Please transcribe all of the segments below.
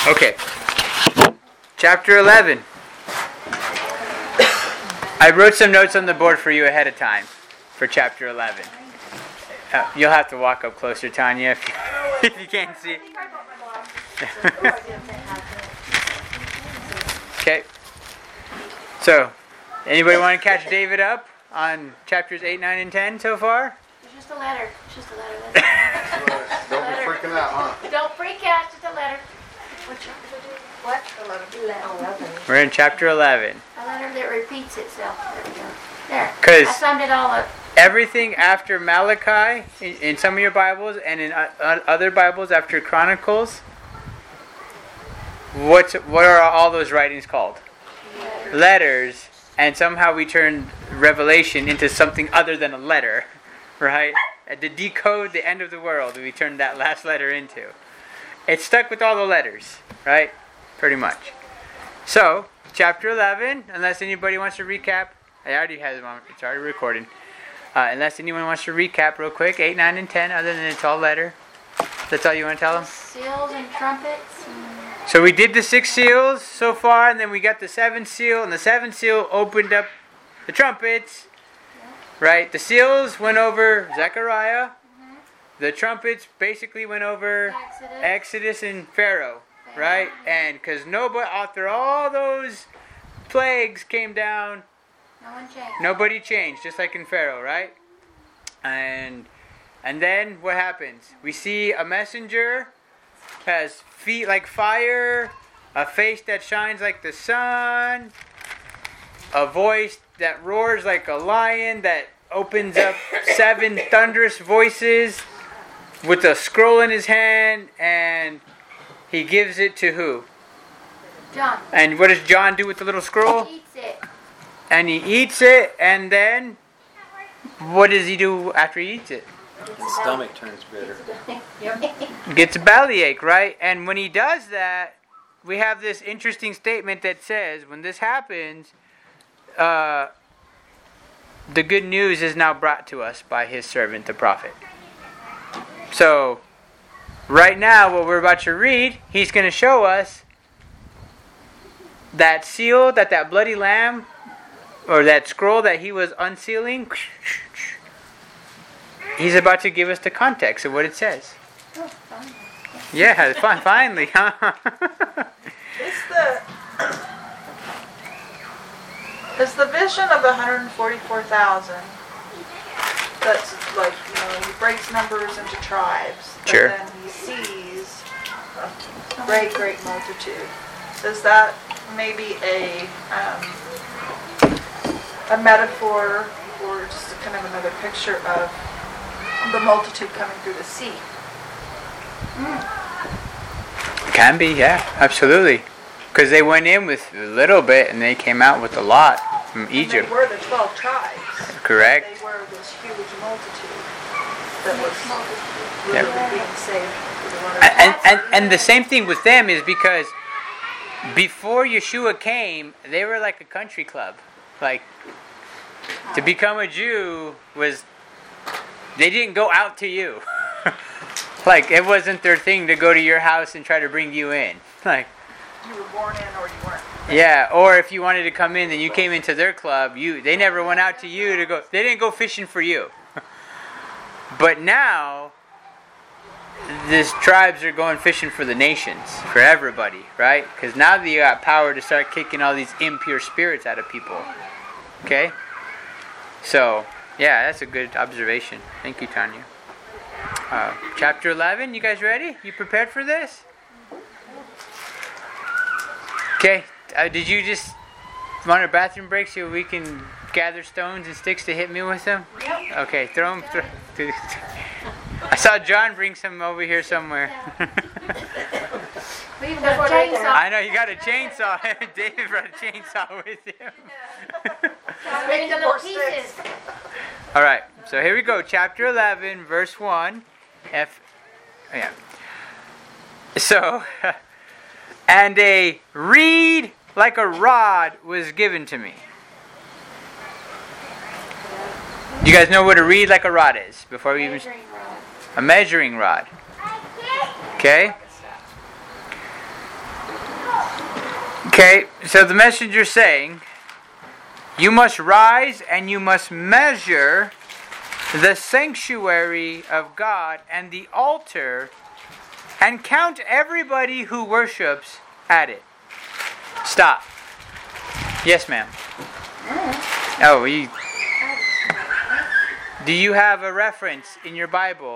Okay. Chapter 11. I wrote some notes on the board for you ahead of time for chapter 11. You'll have to walk up closer, Tanya, if you can't see. Okay. So, anybody want to catch David up on chapters 8, 9, and 10 so far? It's just a letter. It's just a letter. That's Don't be freaking out, huh? Don't freak out. Just a letter. What? 11. We're in chapter 11. A letter that repeats itself. There we go. There. 'Cause I summed it all up. Everything after Malachi, in some of your Bibles, and in other Bibles after Chronicles, what are all those writings called? Letters. And somehow we turned Revelation into something other than a letter, right? To decode the end of the world, we turned that last letter into. It's stuck with all the letters, right? Pretty much. So, chapter 11, unless anybody wants to recap, I already have them on, it's already recorded. Unless anyone wants to recap real quick, 8, 9, and 10, other than it's all letter. That's all you want to tell them? Seals and trumpets. So we did the 6 seals so far, and then we got the 7th seal, and the 7th seal opened up the trumpets, right? The seals went over Zechariah. The trumpets basically went over Exodus and Pharaoh, right? And because nobody, after all those plagues came down, nobody changed, just like in Pharaoh, right? And then what happens? We see a messenger has feet like fire, a face that shines like the sun, a voice that roars like a lion, that opens up 7 thunderous voices with a scroll in his hand, and he gives it to who? John. And what does John do with the little scroll? He eats it. And he eats it, and then what does he do after he eats it? The stomach turns bitter. Gets a bellyache, right? And when he does that, we have this interesting statement that says, when this happens, the good news is now brought to us by his servant, the prophet. So, right now, what we're about to read, he's going to show us that seal, that bloody lamb, or that scroll that he was unsealing. He's about to give us the context of what it says. Oh, fun. Yeah, finally, huh? It's the vision of 144,000. That's like, he breaks numbers into tribes. But Sure. then he sees a great, great multitude. Is that maybe a metaphor or just kind of another picture of the multitude coming through the sea? Can be, yeah, absolutely. Because they went in with a little bit and they came out with a lot from Egypt. And they were the 12 tribes. Correct. They were this huge multitude that was really being saved through the water. And the same thing with them is because before Yeshua came, they were like a country club. Like, to become a Jew was, they didn't go out to you. Like, it wasn't their thing to go to your house and try to bring you in. Like, You were born in or you weren't. yeah, or if you wanted to come in and you came into their club, they never went out to you to go, they didn't go fishing for you. But now, these tribes are going fishing for the nations, for everybody, right? Because now that you got power to start kicking all these impure spirits out of people. Okay? So, yeah, that's a good observation. Thank you, Tanya. Chapter 11, you guys ready? You prepared for this? Okay, did you just want a bathroom break so we can gather stones and sticks to hit me with them? Yep. Okay, throw them. I saw John bring some over here somewhere. We even got a chainsaw. I know, you got a chainsaw. David brought a chainsaw with him. Ready to little pieces. All right, so here we go. Chapter 11, verse 1. So, and a reed like a rod was given to me. Do you guys know what a reed like a rod is? Before we even a measuring rod. Okay? Okay, so the messenger saying, you must rise and you must measure the sanctuary of God and the altar and count everybody who worships at it. Stop. Yes, ma'am. Oh, do you have a reference in your Bible?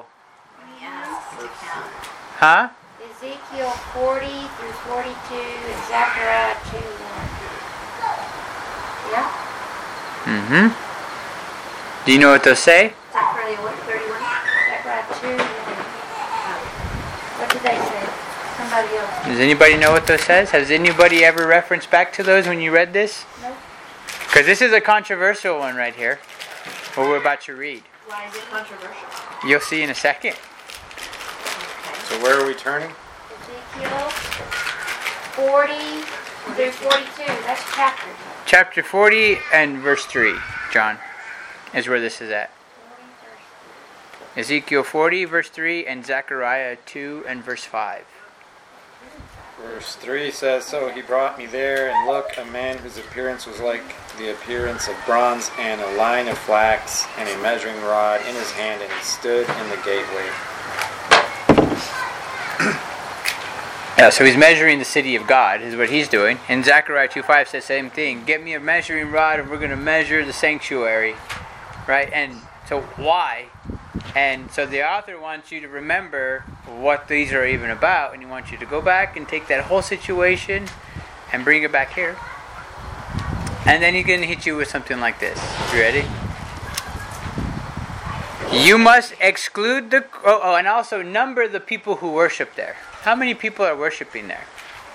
Huh? Ezekiel 40 through 42 and Zechariah 2:1. Yeah? Mm-hmm. Do you know what those say? Zechariah 31. Zechariah 2:1. What did they say? Somebody else. Does anybody know what those says? Has anybody ever referenced back to those when you read this? No. Because this is a controversial one right here. What we're about to read. Why is it controversial? You'll see in a second. So where are we turning? Ezekiel 40 through 42. That's chapter. Chapter 40 and verse 3, John, is where this is at. Ezekiel 40, verse 3, and Zechariah 2 and verse 5. Verse 3 says, so he brought me there, and look, a man whose appearance was like the appearance of bronze, and a line of flax, and a measuring rod in his hand, and he stood in the gateway. Yeah, so he's measuring the city of God, is what he's doing. And Zechariah 2:5 says the same thing. Get me a measuring rod and we're going to measure the sanctuary. Right? And so why? And so the author wants you to remember what these are even about. And he wants you to go back and take that whole situation and bring it back here. And then he's going to hit you with something like this. You ready? You must exclude the... and also number the people who worship there. How many people are worshiping there?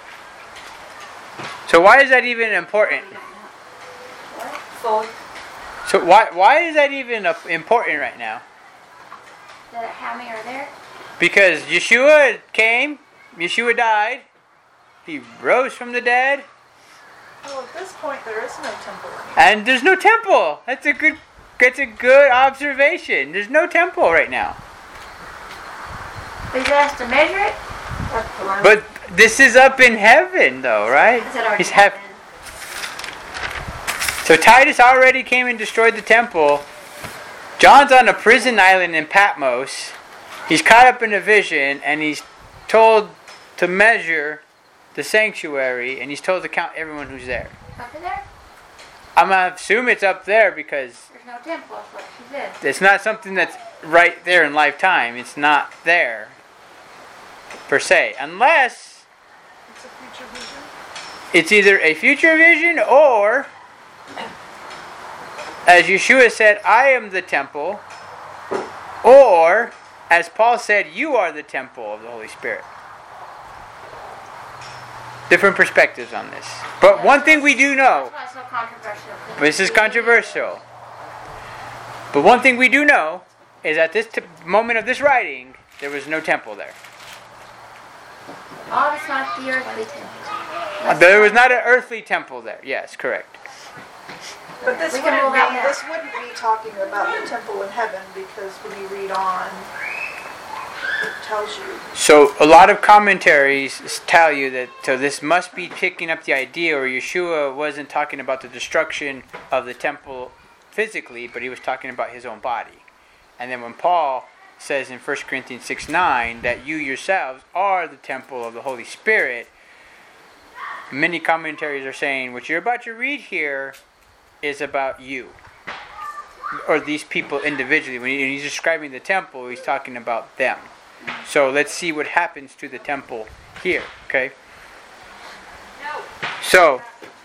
So why is that even important? Full. So why is that even important right now? How many are there? Because Yeshua came, Yeshua died, he rose from the dead. Well, at this point, there is no temple anymore. And there's no temple. That's a good observation. There's no temple right now. But he has to measure it? But this is up in heaven, though, right? Is it already He's So Titus already came and destroyed the temple. John's on a prison island in Patmos. He's caught up in a vision, and he's told to measure the sanctuary, and he's told to count everyone who's there. Over there? I'm going to assume it's up there because There's no temple, that's what she said. it's not something that's right there in lifetime. It's not there, per se. Unless It's a future vision. it's either a future vision or, as Yeshua said, I am the temple, or, as Paul said, you are the temple of the Holy Spirit. Different perspectives on this. But one thing we do know, That's why it's so controversial. this is controversial, but one thing we do know is at this moment of this writing, there was no temple there. Oh, it's not the earthly temple. There was not an earthly temple there. Yes, correct. But this We can wouldn't rule that be, out. this wouldn't be talking about the temple in heaven, because when you read on, it tells you. So a lot of commentaries tell you that so this must be picking up the idea, or Yeshua wasn't talking about the destruction of the temple physically, but he was talking about his own body. And then when Paul says in 1 Corinthians 6:9 that you yourselves are the temple of the Holy Spirit, many commentaries are saying what you're about to read here is about you, or these people individually. When he's describing the temple, he's talking about them. So let's see what happens to the temple here, okay? So,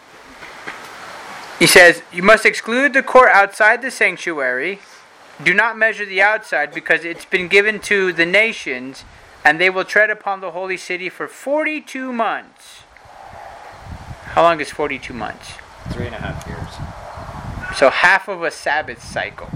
he says, you must exclude the court outside the sanctuary. Do not measure the outside, because it's been given to the nations, and they will tread upon the holy city for 42 months. How long is 42 months? 3.5 years. So half of a Sabbath cycle.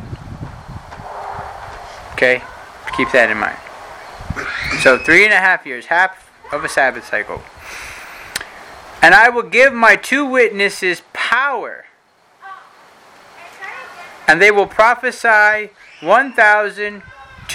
Okay? Keep that in mind. So 3.5 years, half of a Sabbath cycle. And I will give my 2 witnesses power, and they will prophesy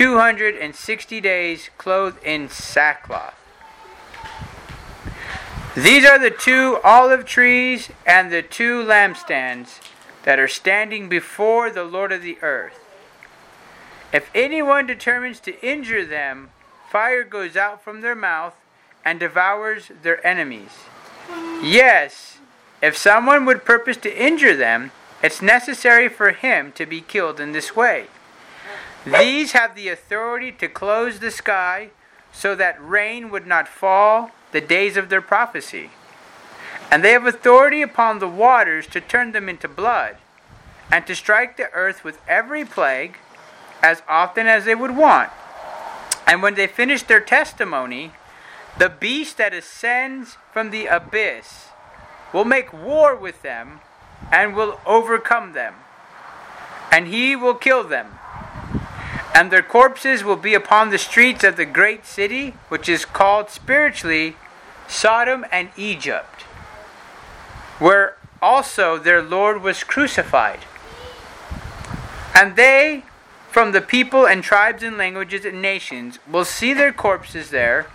1,260 days clothed in sackcloth. These are the 2 olive trees and the 2 lampstands that are standing before the Lord of the earth. If anyone determines to injure them, fire goes out from their mouth and devours their enemies. Yes, if someone would purpose to injure them, it's necessary for him to be killed in this way. These have the authority to close the sky so that rain would not fall the days of their prophecy. And they have authority upon the waters to turn them into blood, and to strike the earth with every plague as often as they would want. And when they finish their testimony, the beast that ascends from the abyss will make war with them and will overcome them, and he will kill them. And their corpses will be upon the streets of the great city, which is called spiritually Sodom and Egypt, where also their Lord was crucified. And they, from the people and tribes and languages and nations, will see their corpses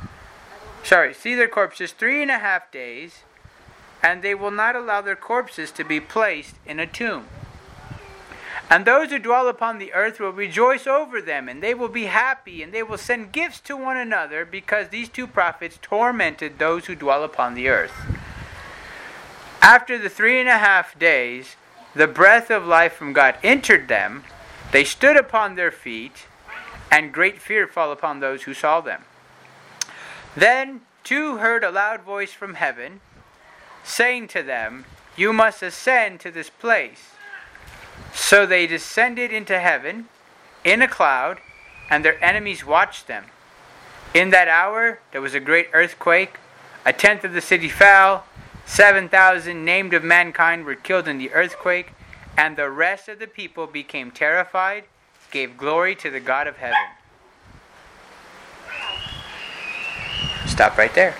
3.5 days, and they will not allow their corpses to be placed in a tomb. And those who dwell upon the earth will rejoice over them, and they will be happy, and they will send gifts to one another, because these 2 prophets tormented those who dwell upon the earth. After the 3.5 days, the breath of life from God entered them. They stood upon their feet, and great fear fell upon those who saw them. Then 2 heard a loud voice from heaven, saying to them, "You must ascend to this place." So they descended into heaven in a cloud, and their enemies watched them. In that hour there was a great earthquake. 1/10 of the city fell. 7,000 named of mankind were killed in the earthquake, and the rest of the people became terrified, gave glory to the God of heaven. Stop right there.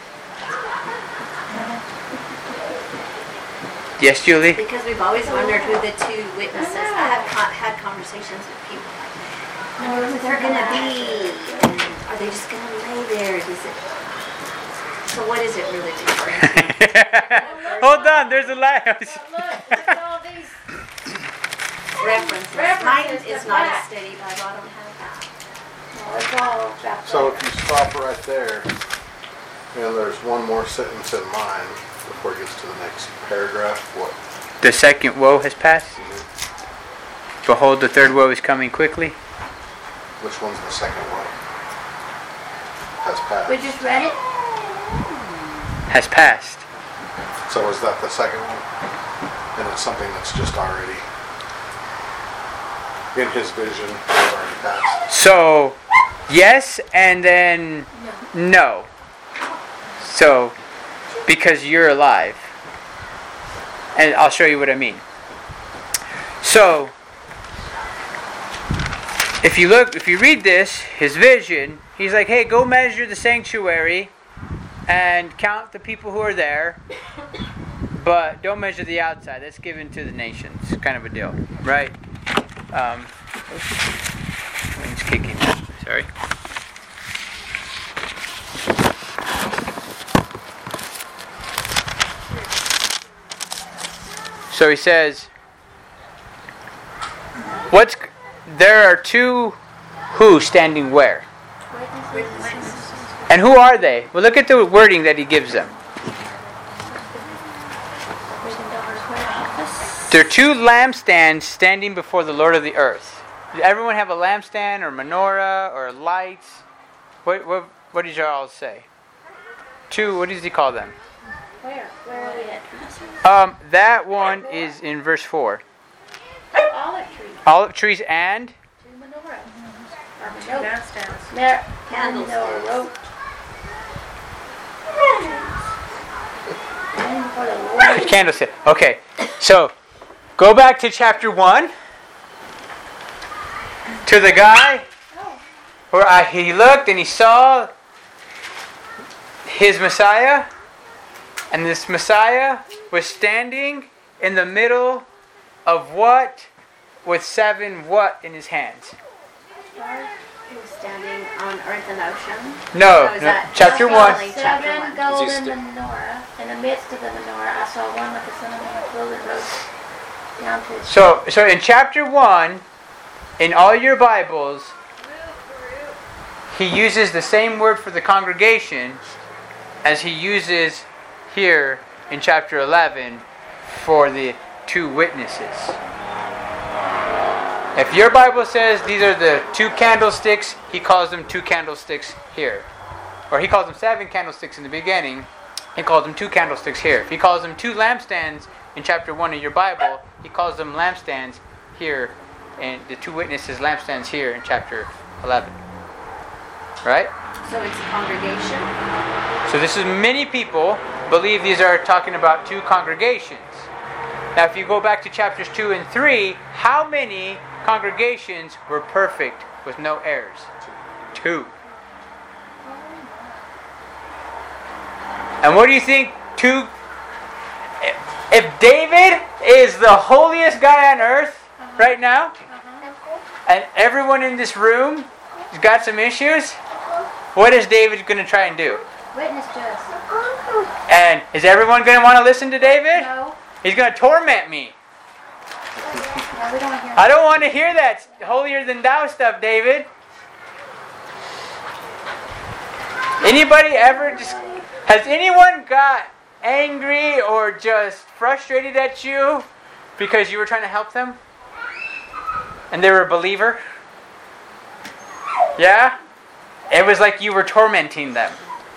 Yes, Julie? Because we've always wondered who the 2 witnesses. I have had conversations with people. I wonder who they're going to be. And are they just going to lay there? So what is it really different? Hold on, there's a lie. Look at all these References. Mine is not a steady Bible. I don't have that. No, it's all about So if you stop right there, and there's one more sentence in mine before it gets to the next paragraph. What? The second woe has passed. Behold, the third woe is coming quickly. Which one's the second one? Has passed. We just read it. Has passed. So is that the second one? And it's something that's just already in his vision, it's already passed. So, yes, and then no. So, because you're alive. And I'll show you what I mean. So, if you read this, his vision, he's like, hey, go measure the sanctuary and count the people who are there, but don't measure the outside. That's given to the nations, kind of a deal, right? It's kicking. Sorry. So he says, there are 2 who standing where? And who are they? Well, look at the wording that he gives them. There are 2 lampstands standing before the Lord of the earth. Did everyone have a lampstand or menorah or lights? What did y'all say? 2, what does he call them? Where are we at? That one is in verse 4. Olive trees. Olive trees and? 2 menorahs. Candlesticks. Candlestick. Okay, so go back to chapter 1. To the guy where he looked and he saw his Messiah. And this Messiah was standing in the middle of what? With 7 what in his hands? It was standing on earth and ocean? No, So is no, that chapter just 1. only chapter Seven 1? golden stick? menorah. In the midst of the menorah, I saw one like the son of man, clothed in robes down to his So in chapter 1, in all your Bibles, he uses the same word for the congregation as he uses here in chapter 11 for the 2 witnesses. If your Bible says these are the 2 candlesticks, he calls them 2 candlesticks here. Or he calls them 7 candlesticks in the beginning, he calls them 2 candlesticks here. If he calls them 2 lampstands in chapter 1 of your Bible, he calls them lampstands here, and the 2 witnesses lampstands here in chapter 11. Right? So it's a congregation? So this is many people believe these are talking about 2 congregations. Now if you go back to chapters 2 and 3, how many congregations were perfect with no errors? 2. And what do you think 2... If David is the holiest guy on earth right now, and everyone in this room has got some issues, what is David going to try and do? witness to us. And is everyone going to want to listen to David? No. He's going to torment me. No, we don't want to hear I don't want to hear that holier than thou stuff, David. Anybody ever just... Has anyone got angry or just frustrated at you because you were trying to help them? And they were a believer? Yeah? It was like you were tormenting them.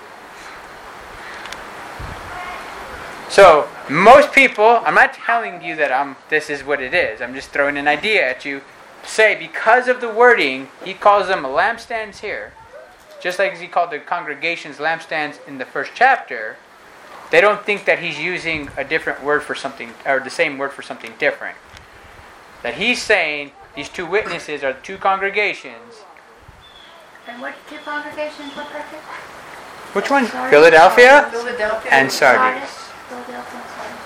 So, most people, I'm not telling you that this is what it is. I'm just throwing an idea at you. Say, because of the wording, he calls them lampstands here. Just like he called the congregations lampstands in the first chapter. They don't think that he's using a different word for something, or the same word for something different. That he's saying these 2 witnesses are 2 congregations. And what 2 congregations were perfect? Which one? Sardis. Philadelphia Philadelphia. and Sardis. Philadelphia and Sardis.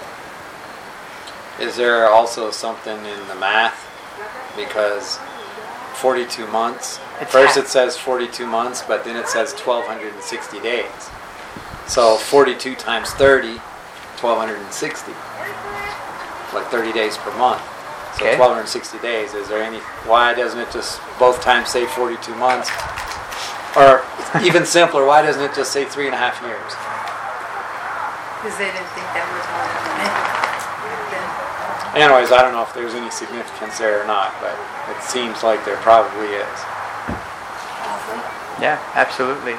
Is there also something in the math? Because 42 months. It's First half. it says 42 months, but then it says 1,260 days. So 42 times 30, 1,260. Like 30 days per month. So Okay. 1,260 days. Is there any... Why doesn't it just both times say 42 months? Or even simpler, why doesn't it just say 3.5 years? Because they didn't think that was more Anyways, I don't know if there's any significance there or not, but it seems like there probably is. Yeah, absolutely.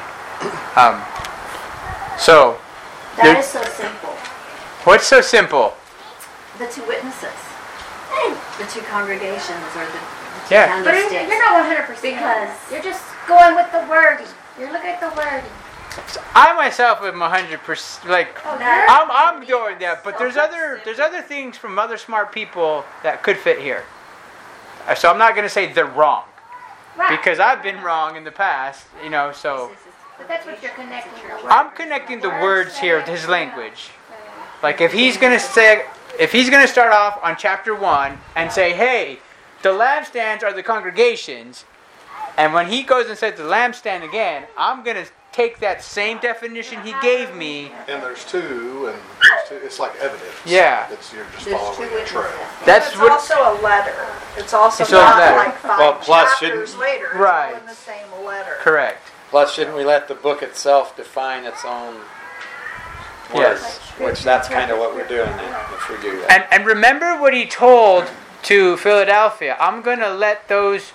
So, That There- is so simple. what's so simple? The 2 witnesses. The 2 congregations or the 2 Yeah. But candlesticks. you're not 100%. Because- You're just going with the wording. You're looking at the wording. I myself am 100% like Oh, That- I'm doing that, but there's other things from other smart people that could fit here. So I'm not going to say they're wrong Right. because I've been wrong in the past, so But that's what you're connecting the words. I'm connecting the words here with his language. Like if he's going to start off on chapter 1 and say, "Hey, the lampstands are the congregations," and when he goes and says the lampstand again, I'm going to take that same definition he gave me. And there's 2, and there's 2, it's like evidence. Yeah. You're just There's following 2 a trail. witnesses. That's It's what. also a letter. It's also It's a not letter. like 5 Well, plus chapters shouldn't- later. It's Right. all in the same letter. Correct. Plus, shouldn't we let the book itself define its own words? Yes. Which that's kind of what we're doing then, if we do that. And remember what he told to Philadelphia. I'm going to let those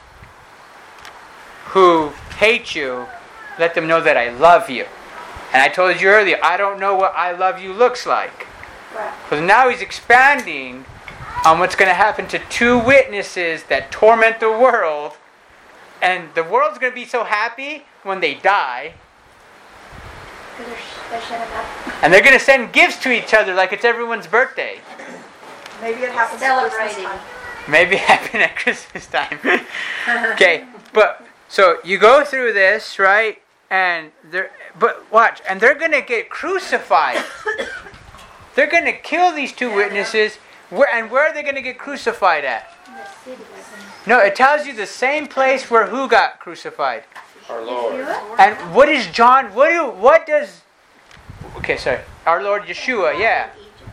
who hate you, let them know that I love you. And I told you earlier, I don't know what I love you looks like. Right. But now he's expanding on what's going to happen to 2 witnesses that torment the world. And the world's going to be so happy when they die. Because they're shutting up. And they're going to send gifts to each other like it's everyone's birthday. Maybe it happens at Christmas Celebrating. time. Maybe happen at Christmas time. Okay, but so you go through this, right? And but watch, and they're gonna get crucified. They're gonna kill these 2 witnesses. Where are they gonna get crucified at? In the city. No, it tells you the same place where who got crucified. Our Lord. Yeshua? And what is John? What does? Okay, sorry. Our Lord Yeshua. Yeah.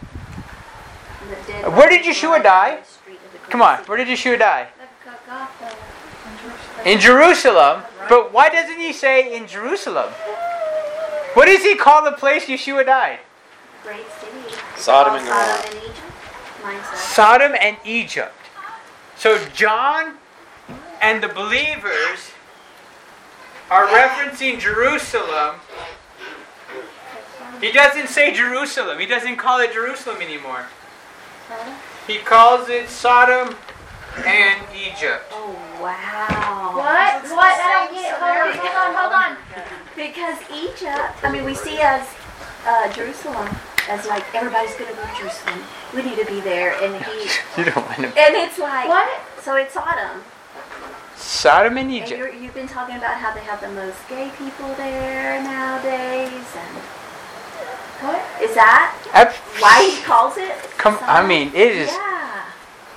Where did Yeshua die? Come on. Where did Yeshua die? Like Golgotha. In Jerusalem. But why doesn't he say in Jerusalem? What does he call the place Yeshua died? Great city. Sodom and Gomorrah. Sodom and Egypt. Mine says. Sodom and Egypt. So John and the believers are referencing Jerusalem. He doesn't say Jerusalem. He doesn't call it Jerusalem anymore. He calls it Sodom and Egypt. Oh, wow. What? What? I don't get it. Hold on. Because Egypt, I mean, we see as Jerusalem as like, everybody's going to go to Jerusalem. We need to be there. And You don't want to. and it's like, What? so it's Sodom. Sodom and And Egypt. you've been talking about how they have the most gay people there nowadays. And What? is that why he calls it? Come, I Sodom? mean, it is. Yeah.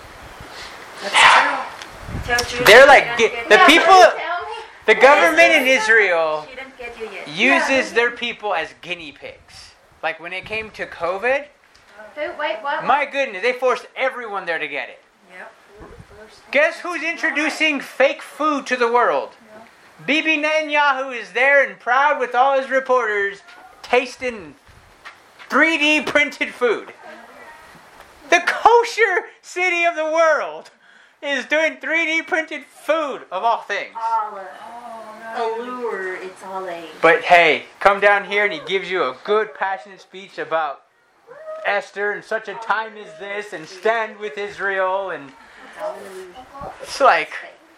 That's true. They're like the people. Tell me. The government in Israel She didn't get you yet. uses their people as guinea pigs. Like when it came to COVID, Who? Wait, what? my goodness, they forced everyone there to get it. Yep. Guess who's introducing fake food to the world? Bibi Netanyahu is there and proud with all his reporters, tasting 3D printed food. The kosher city of the world is doing 3D printed food of all things. Allure, it's all a. But hey, come down here and he gives you a good passionate speech about Esther and such a time as this and stand with Israel and it's like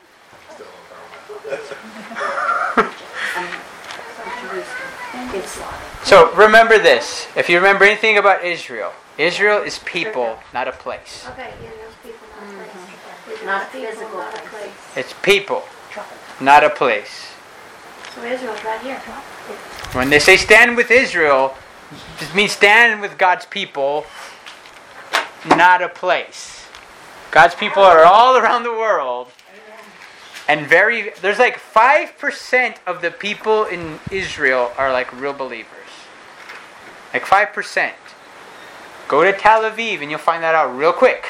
It's so remember this. If you remember anything about Israel, Israel is people, not a place. Okay, yeah, those people not place. not a People, physical not a place. place. It's people, not a place. So Israel's right here. When they say stand with Israel, it just means stand with God's people, not a place. God's people are all around the world. And there's like 5% of the people in Israel are like real believers. Like 5%. Go to Tel Aviv and you'll find that out real quick.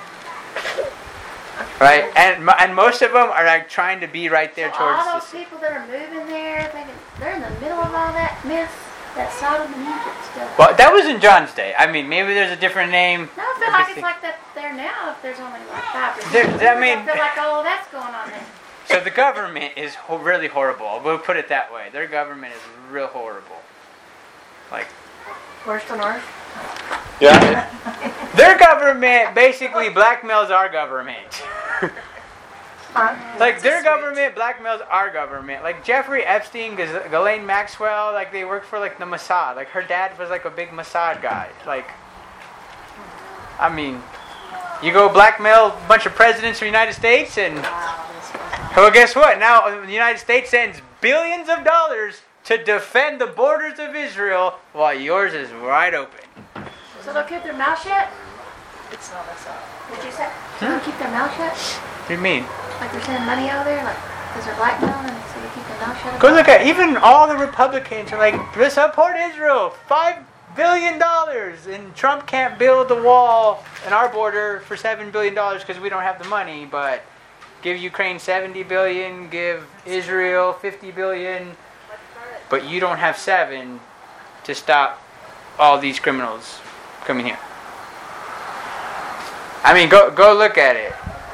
Right? And most of them are like trying to be right there So towards all those the... people that are moving there, thinking they're in the middle of all that mess, that Sodom and Egypt stuff. Well, that was in John's day. I mean, maybe there's a different name. No, I feel like it's like that there now. If there's only like 5%, I feel like all that's going on there. So the government is really horrible. We'll put it that way. Their government is real horrible. Like, Worst on earth. Yeah. their government basically blackmails our government. Like their government blackmails our government. Like Jeffrey Epstein, Ghislaine Maxwell, like they work for like the Mossad. Like her dad was like a big Mossad guy. Like, I mean, you go blackmail a bunch of presidents of the United States and, well, guess what? Now the United States sends billions of dollars to defend the borders of Israel while yours is wide open. So they'll keep their mouth shut. It's not us out. What'd you say? So they'll keep their mouth shut. What do you mean? Like they're sending money over there, like because they're blackmailing, and so they keep their mouth shut. Go look at even all the Republicans are like, support Israel, $5 billion, and Trump can't build the wall in our border for $7 billion because we don't have the money, but give Ukraine $70 billion, give Israel $50 billion, but you don't have $7 to stop all these criminals coming here. I mean, go look at it.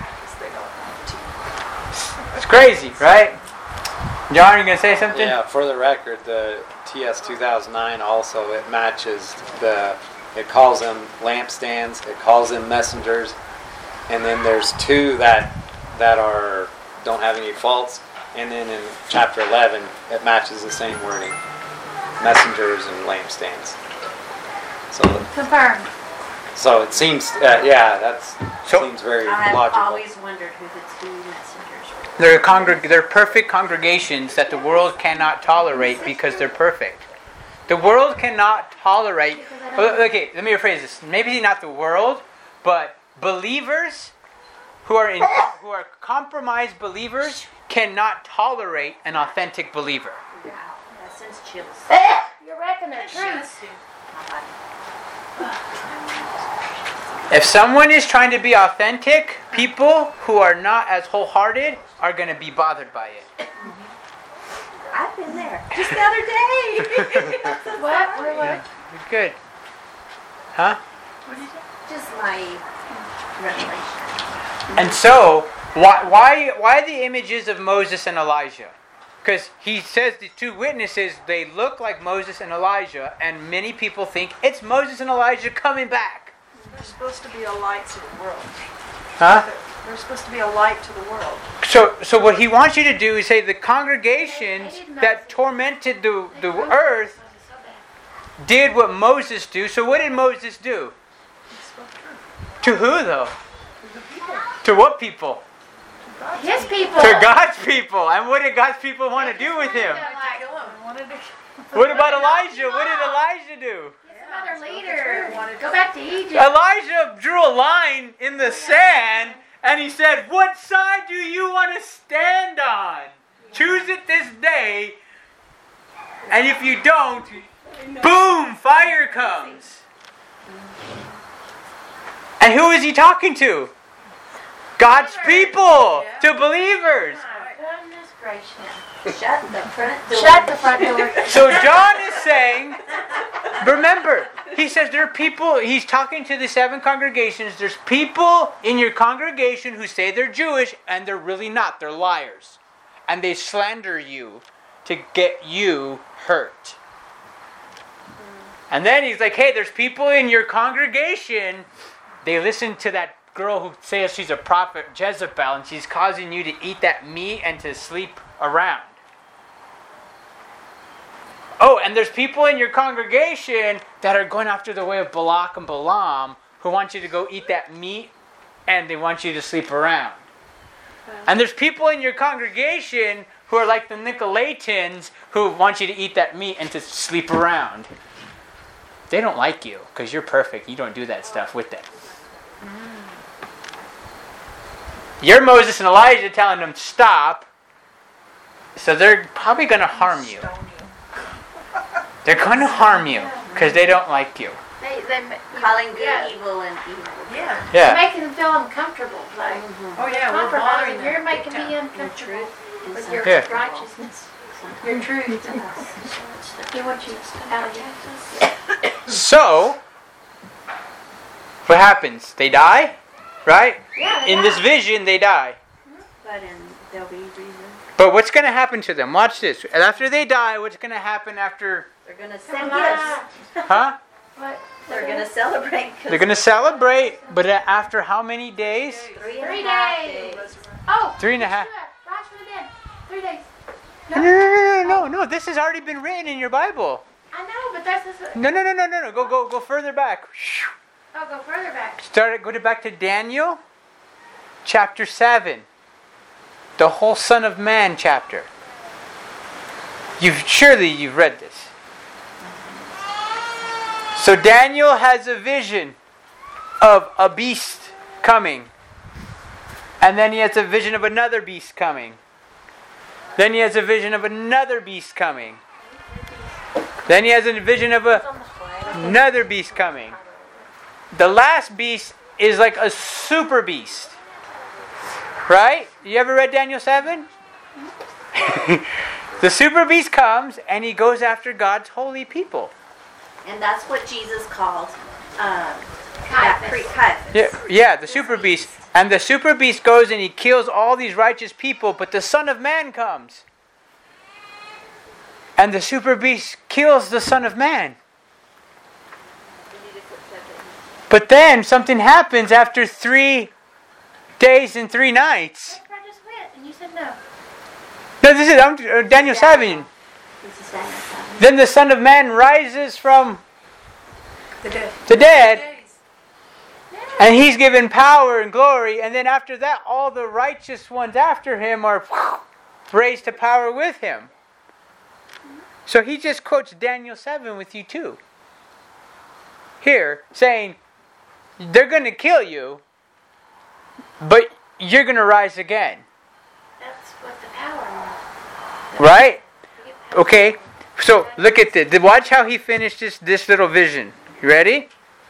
It's crazy, right? John, you gonna say something? Yeah, for the record, the TS 2009 also, it matches it calls them lampstands, it calls them messengers, and then there's two that don't have any faults, and then in chapter 11, it matches the same wording, messengers and lampstands. Confirmed. So it seems, seems very I've logical. always wondered who the two messengers were. They're perfect congregations that the world cannot tolerate because they're perfect. The world cannot tolerate... Okay, let me rephrase this. Maybe not the world, but believers who are compromised believers cannot tolerate an authentic believer. Wow, that sends chills. You're wrecking their truth. If someone is trying to be authentic, people who are not as wholehearted are going to be bothered by it. I've been there just the other day. What? Good. Huh? Just my revelation. And so, why the images of Moses and Elijah? Because he says the two witnesses, they look like Moses and Elijah, and many people think it's Moses and Elijah coming back. They're supposed to be a light to the world. Huh? They're supposed to be a light to the world. So what he wants you to do is say the congregations that tormented the earth did what Moses do. So what did Moses do? To who though? To what people? His people. To God's people. And what did God's people want to do with him? What about Elijah? What did Elijah do? Another leader. Go back to Egypt. Elijah drew a line in the sand and he said, "What side do you want to stand on? Choose it this day. And if you don't, boom, fire comes." And who is he talking to? God's people, to believers. Goodness gracious. Shut the front door. Shut the front door. So John is saying, remember, he says there are people, he's talking to the 7 congregations, there's people in your congregation who say they're Jewish and they're really not, they're liars. And they slander you to get you hurt. And then he's like, hey, there's people in your congregation, they listen to that girl who says she's a prophet, Jezebel, and she's causing you to eat that meat and to sleep around. Oh, and there's people in your congregation that are going after the way of Balak and Balaam who want you to go eat that meat and they want you to sleep around. And there's people in your congregation who are like the Nicolaitans who want you to eat that meat and to sleep around. They don't like you because you're perfect. You don't do that stuff with them. You're Moses and Elijah telling them stop. So they're probably going to harm you. They're going to harm you because they don't like you. They Calling good evil and evil. Yeah. Yeah. making them feel uncomfortable. Like, Oh yeah, we're bothering compromising. them. You're making big me time. uncomfortable with And your Yeah. righteousness, your truth. He wants you out of here. So, what happens? They die, right? Yeah, In this vision, they die. But there'll be reason. But what's going to happen to them? Watch this. And after they die, what's going to happen after? They're going to send gifts. Huh? What? They're going to celebrate. 'Cause They're going to celebrate, but after how many days? 3.5 days. days. Oh! 3.5. Rise from the dead. 3 days. No. This has already been written in your Bible. I know, but that's just... No. Go further back. Oh, go further back. Go back to Daniel, chapter 7. The whole Son of Man chapter. Surely you've read this. So Daniel has a vision of a beast coming. And then he has a vision of another beast coming. Then he has a vision of another beast coming. Then he has a vision of another beast coming. The last beast is like a super beast. Right? You ever read Daniel 7? The super beast comes and he goes after God's holy people. And that's what Jesus called Caiaphas. Caiaphas. Yeah, the super beast. And the super beast goes and he kills all these righteous people, but the Son of Man comes. And the super beast kills the Son of Man. But then something happens after 3 days and 3 nights. I just went, and you said no. No, this is Daniel 7. This is Daniel 7. Then the Son of Man rises from The dead. the dead. And he's given power and glory. And then after that, all the righteous ones after him are raised to power with him. So he just quotes Daniel 7 with you too. Here, saying, they're going to kill you, but you're going to rise again. That's what the power is. Right? Okay. So look at this. Watch how he finished this little vision. You ready?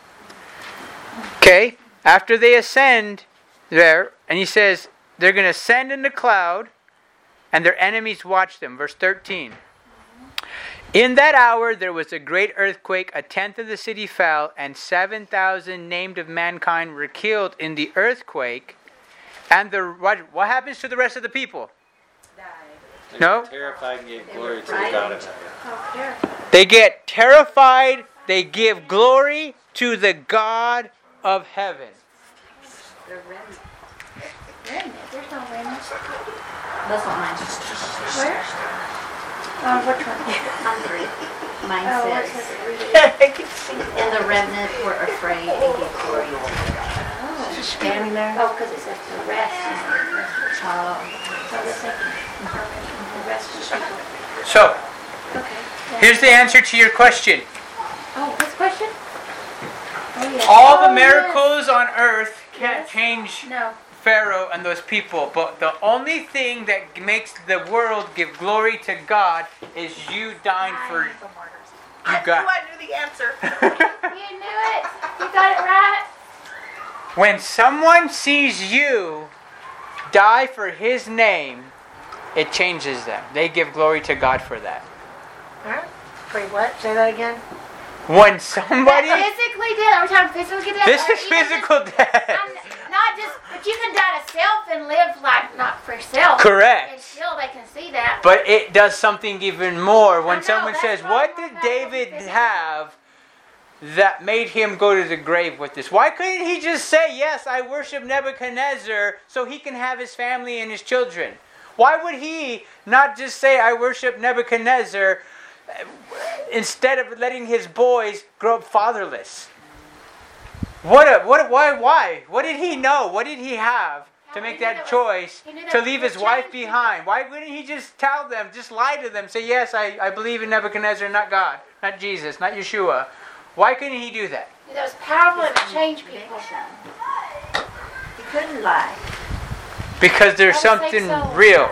Okay. After they ascend there, and he says they're going to ascend in the cloud, and their enemies watch them. Verse 13. In that hour there was a great earthquake, 1/10 of the city fell, and 7,000 named of mankind were killed in the earthquake. And what happens to the rest of the people? They No? were terrified and gave glory to the God of heaven. Oh, terrified. They get terrified. They give glory to the God of heaven. The remnant. Remnant. There's no remnant. That's not mine. Where? Which one? On 3. Mine Oh, what's says, it? and the remnant were afraid and gave glory to God. Oh. Standing there. Oh, because it says the rest. Oh. So the second. The rest of the people. So, Okay. Yeah. here's the answer to your question. Oh, this question? Oh, yeah. All Oh, the miracles on earth can't Yes. change Yes. No. Pharaoh and those people, but the only thing that makes the world give glory to God is you dying for The martyrs. you I got. knew the answer. You knew it. You got it right. When someone sees you die for His name, it changes them. They give glory to God for that. Huh? Wait, what? Say that again? When somebody, Physically dead. Are we talking physical death? this Or is even physical death. Not just, but you can die to self and live like not for self. Correct. Until they can see that. But it does something even more when I know, someone that's says, why "What I'm did not David physical. have that made him go to the grave with this? Why couldn't he just say, 'Yes, I worship Nebuchadnezzar,' so he can have his family and his children? Why would he not just say, 'I worship Nebuchadnezzar,' instead of letting his boys grow up fatherless? Why? What did he know? What did he have to make that choice to leave his wife behind? Why wouldn't he just tell them, just lie to them, say, 'Yes, I believe in Nebuchadnezzar, not God, not Jesus, not Yeshua'? Why couldn't he do that? That was powerful to change people. You couldn't lie. Because there's I would say something so. real.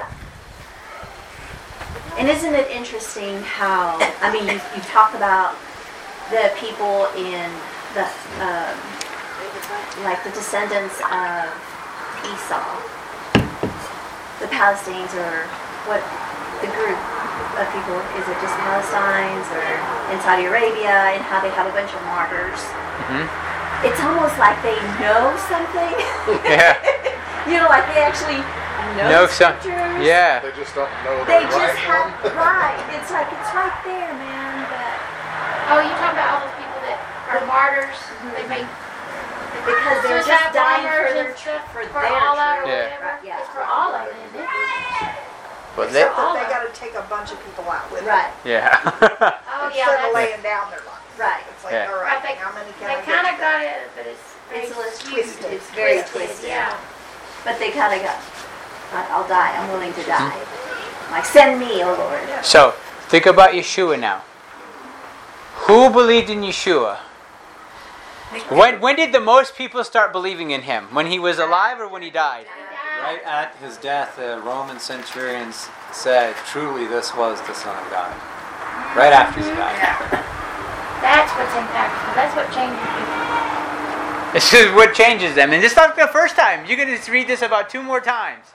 And isn't it interesting how, I mean, you talk about the people in the, like the descendants of Esau, the Palestinians, or what, the group of people, is it just Palestinians or in Saudi Arabia, and how they have a bunch of martyrs? Mhm. It's almost like they know something. Yeah. You know, like they actually know the something. scriptures. Yeah. They just don't know the They right just have, one. right. It's like, it's right there, man, but Oh, you talking about all those people that are martyrs? They make because they're suicide just dying bombers for their and stuff for for their Allah or truth. Yeah. whatever. Yeah. It's for all of them, isn't it? Well, Except that they got to take a bunch of people out with Right, yeah. Oh yeah, instead of that's, laying down their lives. right. It's like, Yeah. all I right, think how many can they I kind of get? got it, but it's It's a little skewed. twisted. It's very twisted. Yeah. But they kind of got, I'll die. I'm willing to die. Like, send me, oh Lord. So, think about Yeshua now. Who believed in Yeshua? When did the most people start believing in him? When he was alive or when he died? Right at his death, the Roman centurions said, "Truly, this was the Son of God." Right after he died. That's what's impactful. That's what changes people. This is what changes them. And this is not the first time. You're going to read this about 2 more times.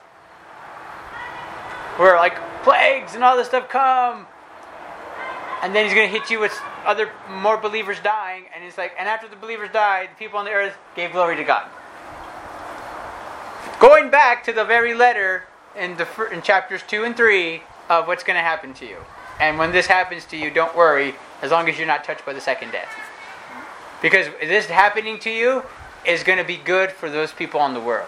Where like plagues and all this stuff come. And then he's going to hit you with more believers dying. And it's like, and after the believers died, the people on the earth gave glory to God. Going back to the very letter in chapters 2 and 3 of what's going to happen to you. And when this happens to you, don't worry, as long as you're not touched by the second death. Because this happening to you is going to be good for those people in the world.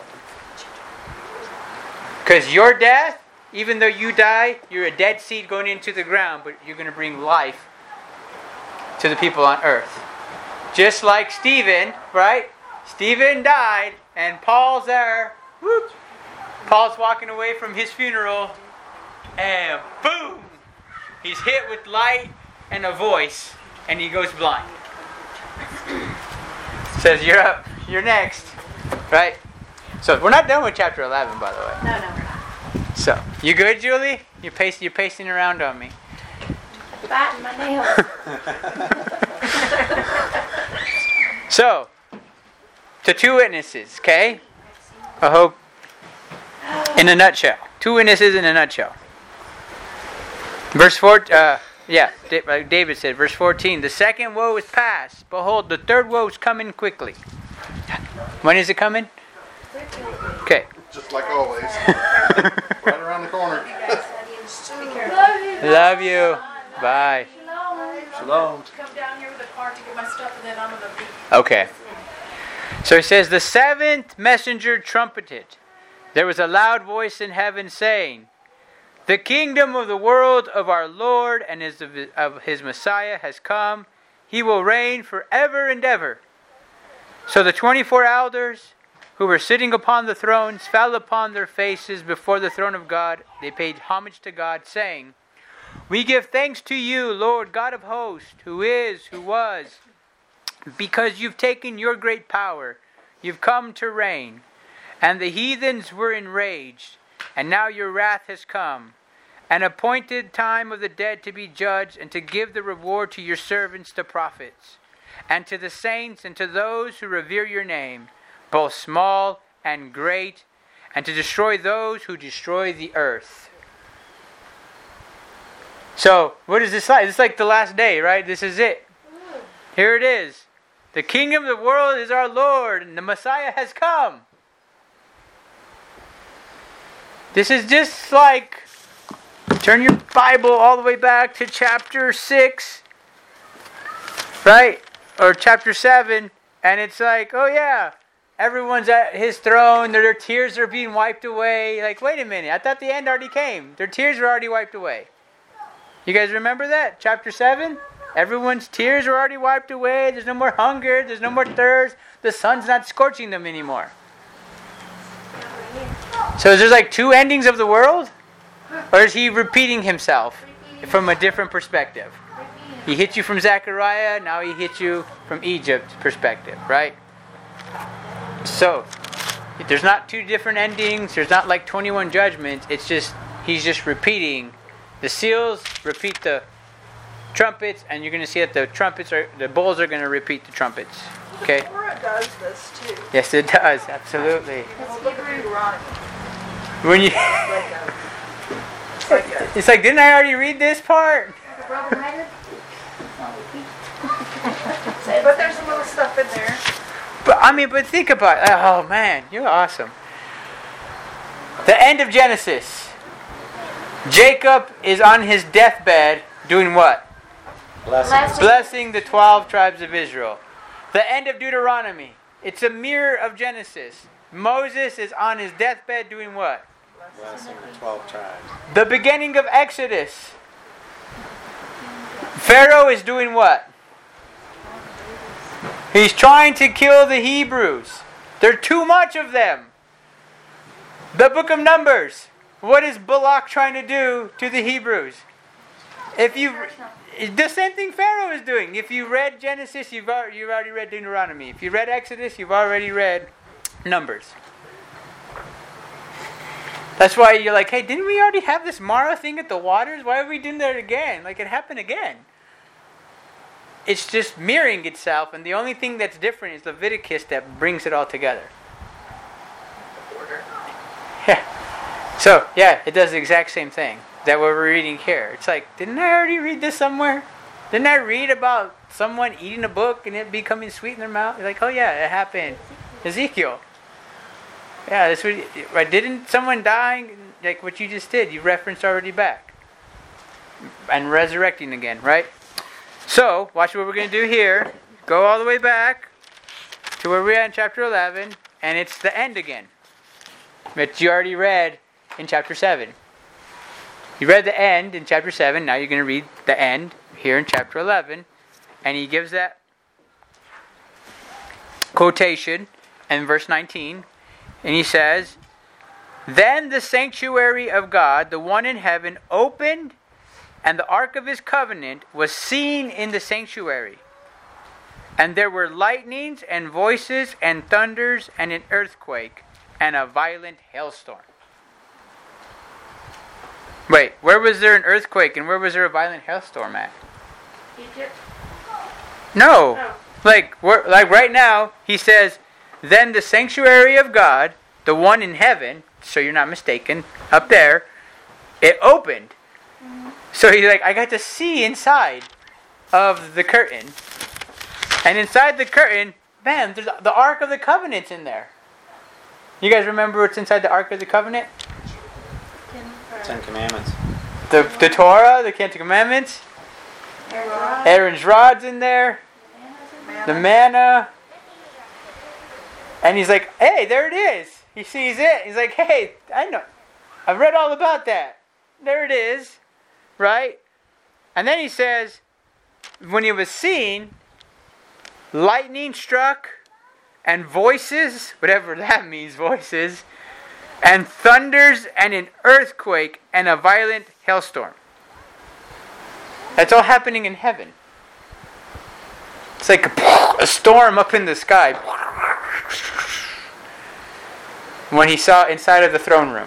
Because your death, even though you die, you're a dead seed going into the ground, but you're going to bring life to the people on earth. Just like Stephen, right? Stephen died, and Paul's there. Whoop. Paul's walking away from his funeral, and boom! He's hit with light and a voice, and he goes blind. Says, "You're up. You're next." Right? So we're not done with chapter 11, by the way. No, we're not. So, you good, Julie? You're pacing around on me. Biting my nails. So, to two witnesses, okay? I hope, in a nutshell. Two witnesses in a nutshell. Verse 4, like David said, verse 14, the second woe is past. Behold, the third woe is coming quickly. When is it coming? Okay. Just like always. Right around the corner. Love you. Bye. Shalom. Come down here with a car to get my stuff, and then I'm gonna be. Okay. So he says, the seventh messenger trumpeted. There was a loud voice in heaven saying, the kingdom of the world of our Lord and of his Messiah has come. He will reign forever and ever. So the 24 elders who were sitting upon the thrones fell upon their faces before the throne of God. They paid homage to God, saying, we give thanks to you, Lord God of hosts, who is, who was, because you've taken your great power. You've come to reign. And the heathens were enraged. And now your wrath has come. An appointed time of the dead to be judged, and to give the reward to your servants, the prophets, and to the saints, and to those who revere your name, both small and great, and to destroy those who destroy the earth. So, what is this like? It's like the last day, right? This is it. Here it is. The kingdom of the world is our Lord, and the Messiah has come. This is just like, turn your Bible all the way back to chapter 6, right? Or chapter 7, and it's like, oh yeah, everyone's at his throne, their tears are being wiped away. Like, wait a minute, I thought the end already came. Their tears were already wiped away. You guys remember that? Chapter 7? Everyone's tears are already wiped away. There's no more hunger. There's no more thirst. The sun's not scorching them anymore. So is there like two endings of the world? Or is he repeating himself from a different perspective? He hit you from Zechariah, now he hit you from Egypt perspective, right? So, there's not two different endings. There's not like 21 judgments. It's just, he's just repeating. The seals repeat the trumpets, and you're going to see that the bowls are going to repeat the trumpets. Okay? Torah does this too. Yes, it does. Absolutely. Well, look at Deuteronomy. When you, it's like, didn't I already read this part? But there's a little stuff in there. But think about it. Oh man, you're awesome. The end of Genesis. Jacob is on his deathbed doing what? Blessing the 12 tribes of Israel. The end of Deuteronomy. It's a mirror of Genesis. Moses is on his deathbed doing what? Blessing the 12 tribes. The beginning of Exodus. Pharaoh is doing what? He's trying to kill the Hebrews. There are too much of them. The book of Numbers. What is Balak trying to do to the Hebrews? The same thing Pharaoh is doing. If you read Genesis, you've already read Deuteronomy. If you read Exodus, you've already read Numbers. That's why you're like, hey, didn't we already have this Mara thing at the waters? Why are we doing that again? Like, it happened again. It's just mirroring itself, and the only thing that's different is Leviticus that brings it all together. Yeah. So, yeah, it does the exact same thing that what we're reading here. It's like, didn't I already read this somewhere? Didn't I read about someone eating a book and it becoming sweet in their mouth? You're like, oh yeah, it happened. Ezekiel. Yeah, that's what. Right? Didn't someone die like what you just did? You referenced already back. And resurrecting again, right? So, watch what we're going to do here. Go all the way back to where we're at in chapter 11, and it's the end again. Which you already read in chapter 7. You read the end in chapter 7, now you're going to read the end here in chapter 11. And he gives that quotation in verse 19. And he says, then the sanctuary of God, the one in heaven, opened, and the ark of his covenant was seen in the sanctuary. And there were lightnings and voices and thunders and an earthquake. and a violent hailstorm. Wait, where was there an earthquake and where was there a violent hailstorm at? Egypt. No. Oh. Like right now, he says, then the sanctuary of God, the one in heaven, so you're not mistaken, up there, it opened. So he's like, I got to see inside of the curtain. And inside the curtain, man, there's the Ark of the Covenant's in there. You guys remember what's inside the Ark of the Covenant? Ten Commandments. The Torah, the Ten Commandments. Aaron's rod's in there. The manna. And he's like, hey, there it is. He sees it. He's like, hey, I know. I've read all about that. There it is. Right? And then he says, when he was seen, lightning struck, and voices, whatever that means, voices, and thunders, and an earthquake, and a violent hailstorm. That's all happening in heaven. It's like a storm up in the sky. When he saw inside of the throne room.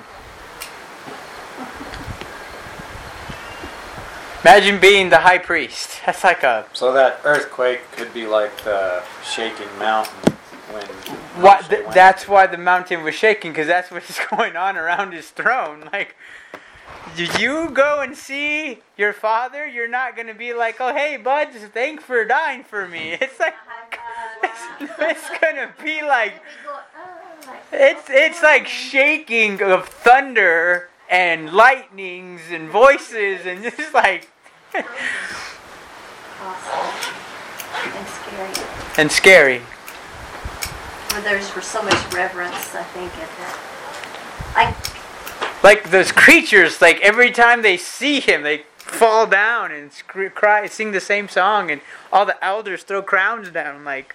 Imagine being the high priest. That's like a... So that earthquake could be like the shaking mountain when... That's why the mountain was shaking, because that's what's going on around his throne. Like, you go and see your father, you're not going to be like, oh, hey, bud, thanks for dying for me. It's like... It's going to be like... It's like shaking of thunder and lightnings and voices and just like... Awesome. And scary. And scary. Where there's so much reverence, I think, at that. Like those creatures, like every time they see him, they fall down and cry, sing the same song, and all the elders throw crowns down, like...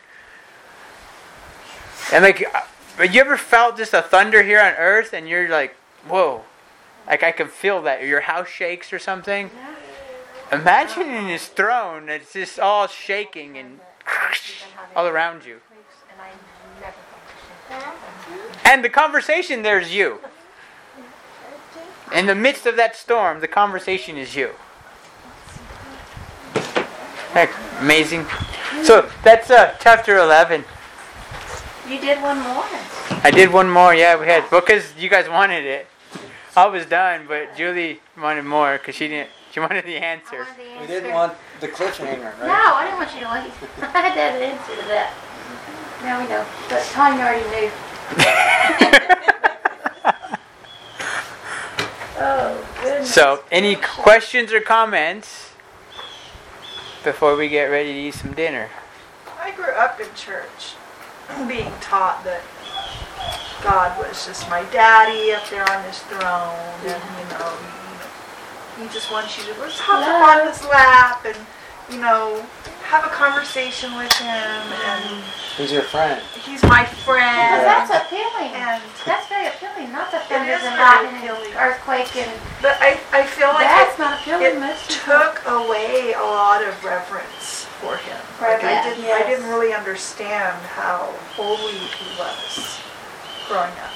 And like, you ever felt just a thunder here on earth, and you're like, whoa, like I can feel that, or your house shakes or something? Imagine in his throne, it's just all shaking and all around you. And the conversation, there's you. In the midst of that storm, the conversation is you. Heck, amazing. So that's chapter 11. You did one more. I did one more, yeah, we had, because you guys wanted it. I was done, but Julie wanted more because she wanted the answer. We didn't want the cliffhanger, right? No, I didn't want you to wait. I had to have an answer to that. Now we know. But Tanya already knew. Oh, goodness. So, any questions or comments before we get ready to eat some dinner? I grew up in church, being taught that God was just my daddy up there on his throne, and he just wants you to just hop up on his lap and have a conversation with him, and He's your friend. he's my friend. Because that's appealing. And That's very appealing. Not the It thunders is and very lightning appealing. and earthquake and... but I feel like That's not appealing. it That's took away a lot of reverence for him. Like I Reverence, didn't really understand how holy he was growing up.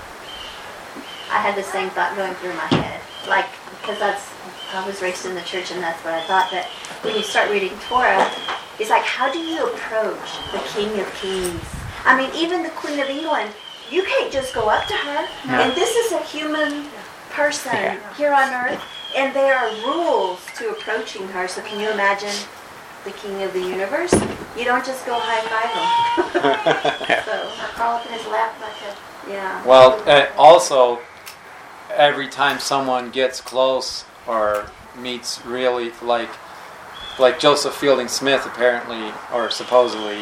I had the same thought going through my head. Like, because I was raised in the church and that's what I thought. But when you start reading Torah, it's like, how do you approach the King of Kings? I mean, even the Queen of England, you can't just go up to her. No. And this is a human person here on earth. And there are rules to approaching her. So can you imagine the King of the universe? You don't just go high-five him. So, Or crawl up in his lap like a... yeah. Well, also, every time someone gets close or meets really, like Joseph Fielding Smith apparently, or supposedly,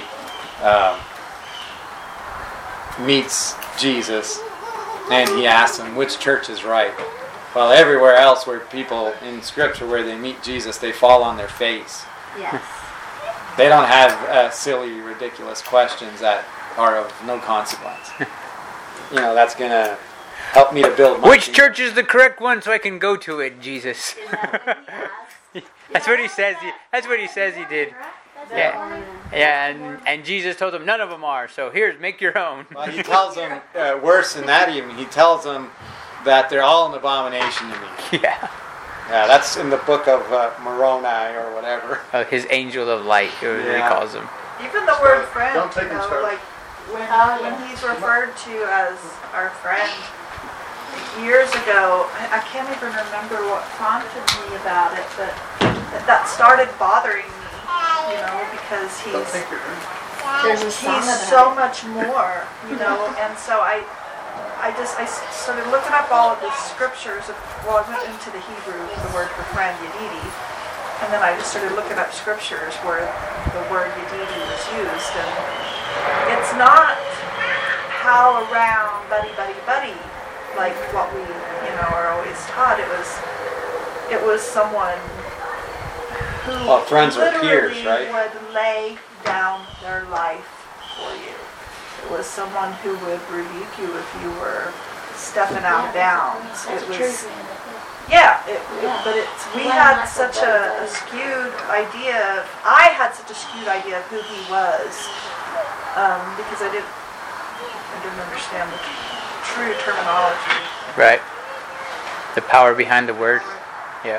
meets Jesus, and he asks him, which church is right? Well, everywhere else where people in Scripture where they meet Jesus, they fall on their face. Yes. They don't have silly, ridiculous questions that are of no consequence. That's going to help me to build my Which kingdom. church is the correct one so I can go to it, Jesus? Is that what he asked? That's what he says. That's what he says he did. Yeah, and Jesus told them none of them are. So here's, make your own. Well, he tells them, worse than that even, he tells them that they're all an abomination to me. Yeah. Yeah, that's in the book of Moroni or whatever. His angel of light, he calls him. Even the word friend, Don't take him, sir. like when he's referred to as our friend years ago, I can't even remember what prompted me about it, but that started bothering me, because Don't he's think you're good. There's a song he's about so it. much more, and so I started looking up all of the scriptures. I went into the Hebrew, the word for friend, Yedidi, and then I just started looking up scriptures where the word Yedidi was used, and it's not pal around, buddy, buddy, buddy, like what we, are always taught. It was someone who Well, friends are literally peers, right? would lay down their life for you. It was someone who would rebuke you if you were stepping out of bounds. That's It a was, true friend. but we had such a skewed idea. I had such a skewed idea of who he was, because I didn't understand the true terminology. Right. The power behind the word. Yeah.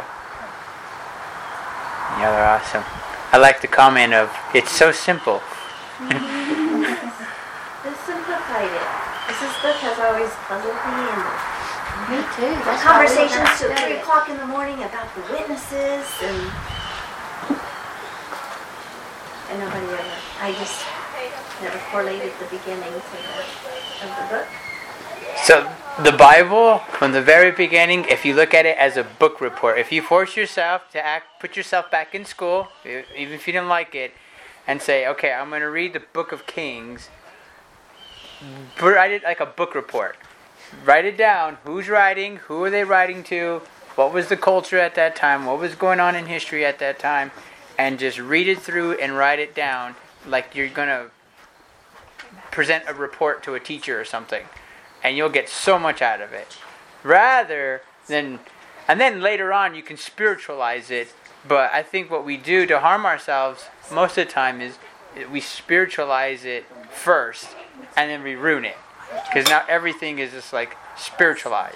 Yeah, they're awesome. I like the comment of, it's so simple. They simplified it. This book has always puzzled me, and Me too. the That's why we conversations never till studied 3 it. o'clock in the morning about the witnesses, and nobody ever. I just never correlated the beginnings of the book. So the Bible, from the very beginning, if you look at it as a book report, if you force yourself to put yourself back in school, even if you didn't like it, and say, okay, I'm going to read the book of Kings, write it like a book report. Write it down. Who's writing? Who are they writing to? What was the culture at that time? What was going on in history at that time? And just read it through and write it down like you're going to present a report to a teacher or something. And you'll get so much out of it. Rather than... And then later on you can spiritualize it. But I think what we do to harm ourselves most of the time is we spiritualize it first and then we ruin it. Because now everything is just like spiritualized.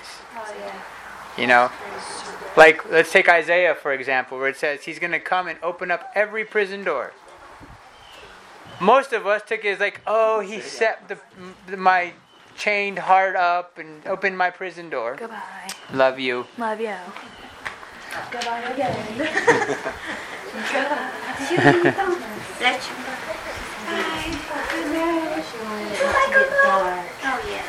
Like, let's take Isaiah, for example, where it says he's going to come and open up every prison door. Most of us took it as like, oh, he set my chained heart up and opened my prison door. Goodbye. Love you. Love you. Goodbye again. That's your Oh, yes.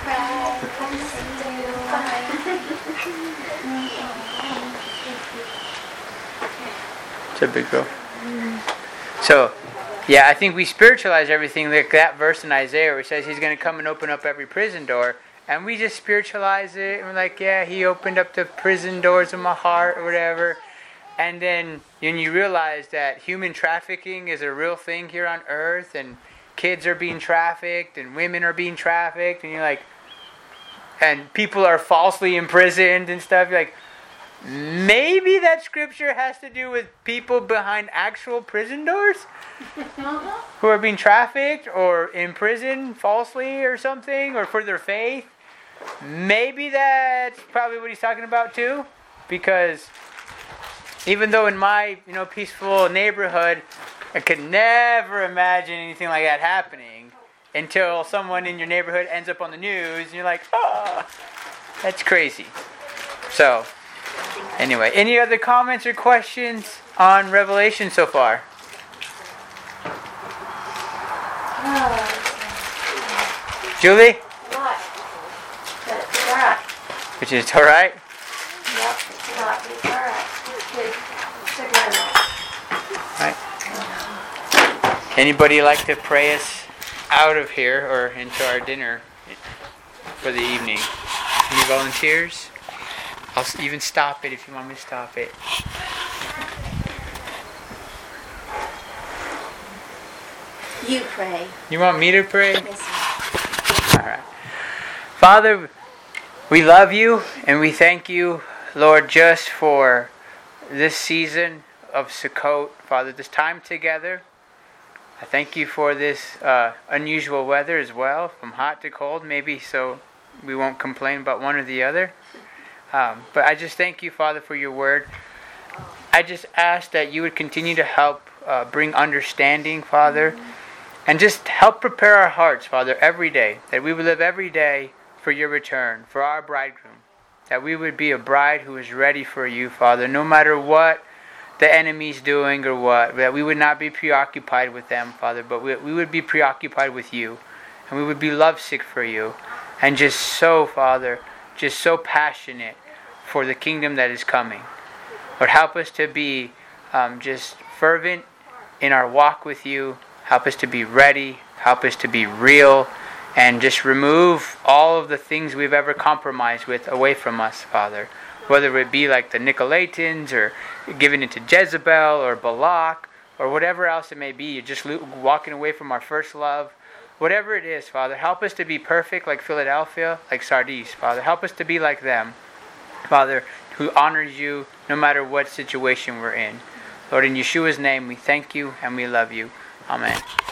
It's a big girl. So, yeah, I think we spiritualize everything like that verse in Isaiah where it says he's going to come and open up every prison door. And we just spiritualize it. And we're like, yeah, he opened up the prison doors of my heart or whatever. And then when you realize that human trafficking is a real thing here on earth and kids are being trafficked and women are being trafficked and you're like, and people are falsely imprisoned and stuff, you're like, maybe that scripture has to do with people behind actual prison doors who are being trafficked or imprisoned falsely or something or for their faith. Maybe that's probably what he's talking about too, because even though in my peaceful neighborhood I could never imagine anything like that happening until someone in your neighborhood ends up on the news and you're like, oh, that's crazy. So anyway, any other comments or questions on Revelation so far? Julie? What? But it's alright. Which is alright? Yep, it's not. It's alright. It's good. It's a good one. Right. Anybody like to pray us out of here or into our dinner for the evening? Any volunteers? I'll even stop it if you want me to stop it. You pray. You want me to pray? Yes, sir. All right. Father, we love you and we thank you, Lord, just for this season of Sukkot. Father, this time together. I thank you for this unusual weather as well, from hot to cold, maybe so we won't complain about one or the other. But I just thank you, Father, for your word. I just ask that you would continue to help bring understanding, Father, and just help prepare our hearts, Father, every day, that we would live every day for your return, for our bridegroom, that we would be a bride who is ready for you, Father, no matter what the enemy's doing or what, that we would not be preoccupied with them, Father, but we would be preoccupied with you, and we would be lovesick for you, and just so, Father, just so passionate for the kingdom that is coming. Lord, help us to be just fervent in our walk with you. Help us to be ready. Help us to be real. And just remove all of the things we've ever compromised with away from us, Father. Whether it be like the Nicolaitans, or giving it to Jezebel, or Balak, or whatever else it may be. You're just walking away from our first love. Whatever it is, Father, help us to be perfect like Philadelphia, like Sardis, Father. Help us to be like them, Father, who honors you no matter what situation we're in. Lord, in Yeshua's name, we thank you and we love you. Amen.